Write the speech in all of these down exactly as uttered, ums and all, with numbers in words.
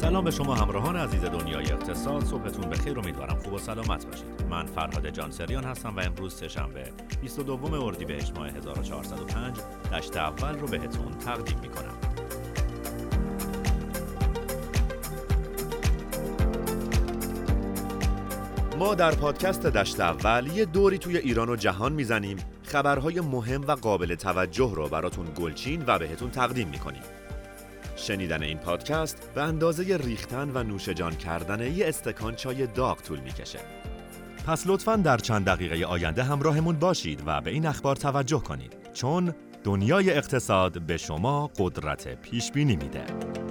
سلام به شما همراهان عزیز دنیای اقتصاد. صبحتون بخیر، امیدوارم خوب و سلامت باشید. من فرهاد جانسریان هستم و امروز سه‌شنبه بیست و دوم اردیبهشت ماه هزار و چهارصد و پنج دشت اول رو بهتون تقدیم می‌کنم. ما در پادکست دشت اول یه دوری توی ایران و جهان میزنیم، خبرهای مهم و قابل توجه رو براتون گلچین و بهتون تقدیم می‌کنیم. شنیدن این پادکست به اندازه ریختن و نوشجان کردن یه استکان چای داغ طول میکشه. پس لطفاً در چند دقیقه آینده همراهمون باشید و به این اخبار توجه کنید، چون دنیای اقتصاد به شما قدرت پیش بینی میده.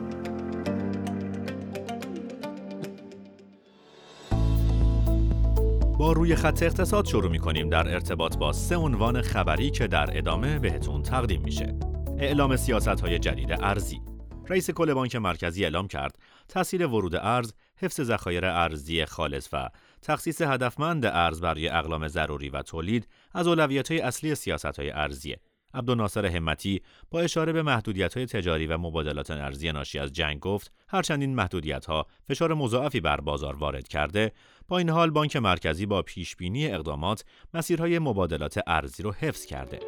با روی خط اقتصاد شروع میکنیم در ارتباط با سه عنوان خبری که در ادامه بهتون تقدیم میشه. اعلام سیاست‌های جدید ارزی. رئیس کل بانک مرکزی اعلام کرد تسهیل ورود ارز، حفظ ذخایر ارزی خالص و تخصیص هدفمند ارز برای اقلام ضروری و تولید از اولویت‌های اصلی سیاست‌های ارزیه. عبدالناصر همتی با اشاره به محدودیت‌های تجاری و مبادلات ارزی ناشی از جنگ گفت هرچند این محدودیت‌ها فشار مضاعفی بر بازار وارد کرده، با این حال بانک مرکزی با پیشبینی اقدامات مسیرهای مبادلات ارزی رو حفظ کرده.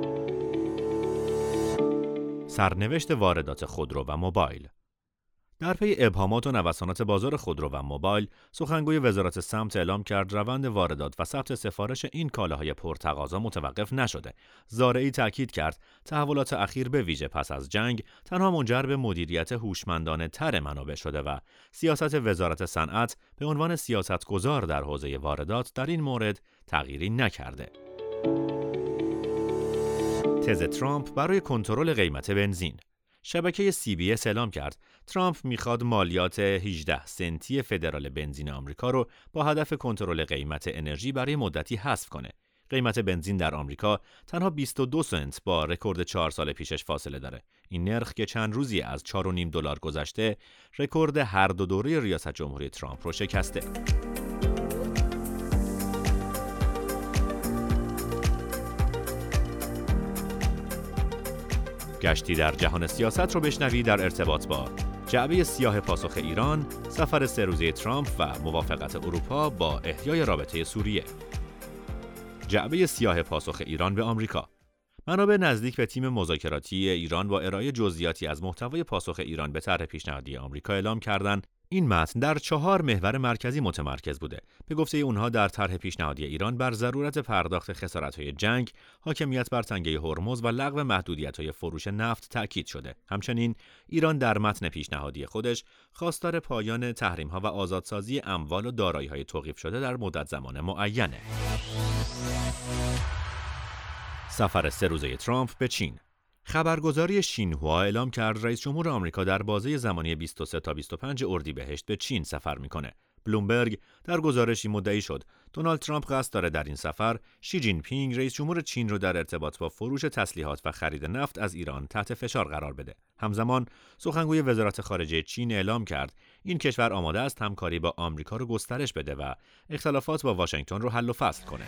سرنوشت واردات خودرو و موبایل. در پی ابهامات و نوسانات بازار خودرو و موبایل، سخنگوی وزارت سمت اعلام کرد روند واردات و ثبت سفارش این کالاهای پرتقاضا متوقف نشده. زارعی تاکید کرد تحولات اخیر به ویژه پس از جنگ تنها منجر به مدیریت هوشمندانه تر منابع شده و سیاست وزارت صنعت به عنوان سیاستگزار در حوزه واردات در این مورد تغییری نکرده. تز ترامپ برای کنترل قیمت بنزین. شبکه سی بی اس اعلام کرد ترامپ میخواد مالیات هجده سنتی فدرال بنزین آمریکا رو با هدف کنترل قیمت انرژی برای مدتی حذف کنه. قیمت بنزین در آمریکا تنها بیست و دو سنت با رکورد چهار سال پیشش فاصله داره. این نرخ که چند روزی از چهار و نیم دلار گذشته، رکورد هر دو دوره ریاست جمهوری ترامپ رو شکسته. گشتی در جهان سیاست رو بشنوید در ارتباط با جعبه سیاه پاسخ ایران، سفر سه روزه ترامپ و موافقت اروپا با احیای رابطه سوریه. جعبه سیاه پاسخ ایران به آمریکا. منابع نزدیک به تیم مذاکراتی ایران با ارائه جزئیاتی از محتوای پاسخ ایران به طرح پیشنهادی آمریکا اعلام کردند این متن در چهار محور مرکزی متمرکز بوده. به گفته اونها در طرح پیشنهادی ایران بر ضرورت پرداخت خسارت‌های جنگ، حاکمیت بر تنگه هرمز و لغو محدودیت‌های فروش نفت تأکید شده. همچنین ایران در متن پیشنهادی خودش خواستار پایان تحریم‌ها و آزادسازی اموال و دارایی‌های توقیف شده در مدت زمان معینه. سفر سه روزه ترامپ به چین. خبرگزاری شینهوا اعلام کرد رئیس جمهور آمریکا در بازه زمانی بیست و سه تا بیست و پنج اردیبهشت به چین سفر میکنه. بلومبرگ در گزارشی مدعی شد دونالد ترامپ قصد داره در این سفر شی جین پینگ رئیس جمهور چین رو در ارتباط با فروش تسلیحات و خرید نفت از ایران تحت فشار قرار بده. همزمان سخنگوی وزارت خارجه چین اعلام کرد این کشور آماده است همکاری با آمریکا رو گسترش بده و اختلافات با واشنگتن رو حل و فصل کنه.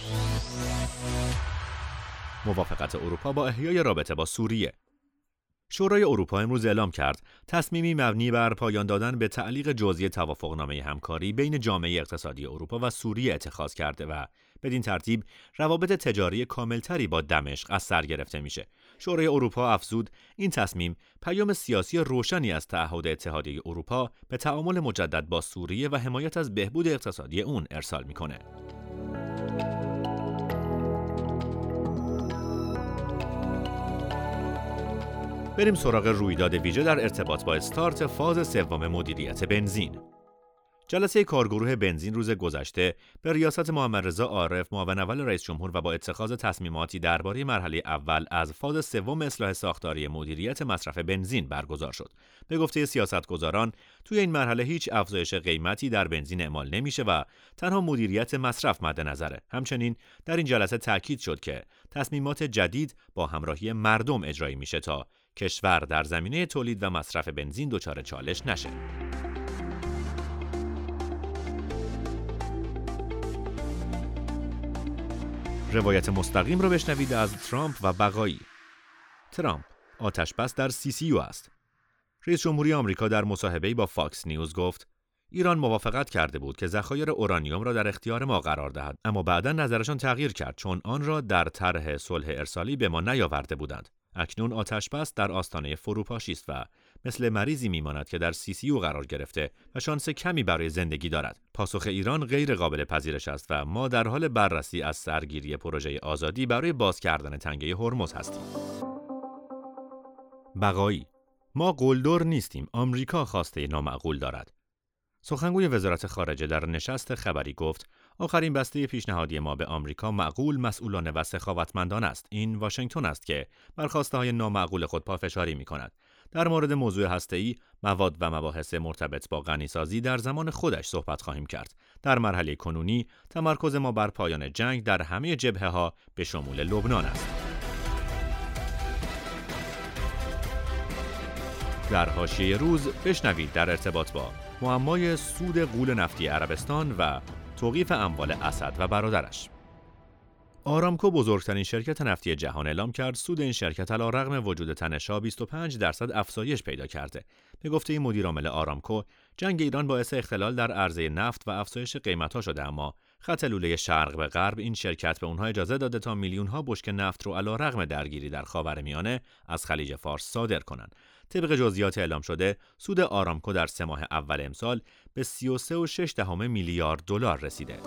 موافقت اروپا با احیای رابطه با سوریه. شورای اروپا امروز اعلام کرد تصمیمی مبنی بر پایان دادن به تعلیق جزئی توافقنامه همکاری بین جامعه اقتصادی اروپا و سوریه اتخاذ کرده و بدین ترتیب روابط تجاری کاملتری با دمشق از سر گرفته میشه. شورای اروپا افزود این تصمیم پیام سیاسی روشنی از تعهد اتحادیه اروپا به تعامل مجدد با سوریه و حمایت از بهبود اقتصادی اون ارسال میکنه. بریم سراغ رویداد ویژه در ارتباط با استارت فاز سوم مدیریت بنزین. جلسه کارگروه بنزین روز گذشته به ریاست محمد رضا عارف معاون اول رئیس جمهور و با اتخاذ تصمیماتی درباره مرحله اول از فاز سوم اصلاح ساختاری مدیریت مصرف بنزین برگزار شد. به گفته سیاستگزاران توی این مرحله هیچ افزایش قیمتی در بنزین اعمال نمیشه و تنها مدیریت مصرف مد نظره. همچنین در این جلسه تاکید شد که تصمیمات جدید با همراهی مردم اجرایی میشه تا کشور در زمینه تولید و مصرف بنزین دچار چالش نشه. روایت مستقیم رو بشنوید از ترامپ و بقایی. ترامپ آتش‌بس در سی سی یو است. رئیس جمهوری آمریکا در مصاحبه‌ای با فاکس نیوز گفت ایران موافقت کرده بود که ذخایر اورانیوم را در اختیار ما قرار دهد، اما بعدا نظرشان تغییر کرد چون آن را در طرح صلح ارسالی به ما نیاورده بودند. اکنون آتش‌بس در آستانه فروپاشی است و مثل مریضی میماند که در سی سی یو قرار گرفته و شانس کمی برای زندگی دارد. پاسخ ایران غیر قابل پذیرش است و ما در حال بررسی از سرگیری پروژه آزادی برای باز کردن تنگه هرمز هستیم. بقایی: ما قلدر نیستیم، آمریکا خواسته نامعقول دارد. سخنگوی وزارت خارجه در نشست خبری گفت آخرین بسته پیشنهادی ما به آمریکا معقول، مسئولانه و سخاوتمندانه است. این واشنگتن است که بر خواسته‌های نامعقول خود پافشاری می‌کند. در مورد موضوع هسته‌ای، مواد و مباحث مرتبط با غنیسازی در زمان خودش صحبت خواهیم کرد. در مرحله کنونی تمرکز ما بر پایان جنگ در همه جبهه‌ها به شمول لبنان است. در حاشیه روز بشنوید در ارتباط با معمای سود غول نفتی عربستان و توقیف اموال اسد و برادرش. آرامکو بزرگترین شرکت نفتی جهان اعلام کرد سود این شرکت علیرغم وجود تنش‌ها بیست و پنج درصد افزایش پیدا کرده. به گفته مدیر عامل آرامکو، جنگ ایران باعث اختلال در عرضه نفت و افزایش قیمت‌ها شده، اما خط لوله شرق به غرب این شرکت به اونها اجازه داده تا میلیون‌ها بشکه نفت رو علیرغم درگیری در خاورمیانه از خلیج فارس صادر کنند. طبق جزئیات اعلام شده، سود آرامکو در سه ماه اول امسال به سی و سه و شش دهم میلیارد دلار رسیده.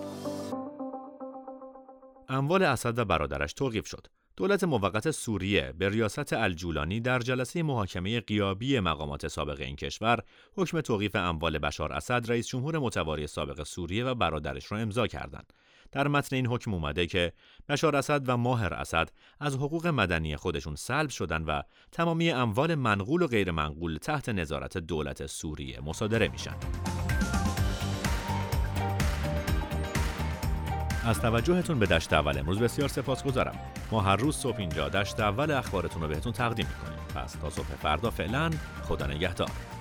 اموال اسد و برادرش توقیف شد. دولت موقت سوریه به ریاست الجولانی در جلسه محاکمه غیابی مقامات سابق این کشور حکم توقیف اموال بشار اسد، رئیس جمهور متواری سابق سوریه و برادرش را امضا کردند. در متن این حکم اومده که بشار اسد و ماهر اسد از حقوق مدنی خودشون سلب شدن و تمامی اموال منقول و غیر منقول تحت نظارت دولت سوریه مصادره میشن. از توجهتون به دشت اول امروز بسیار سپاسگزارم. ما هر روز صبح اینجا دشت اول اخبارتون رو بهتون تقدیم میکنیم. پس تا صبح فردا فعلا خدا نگهدار.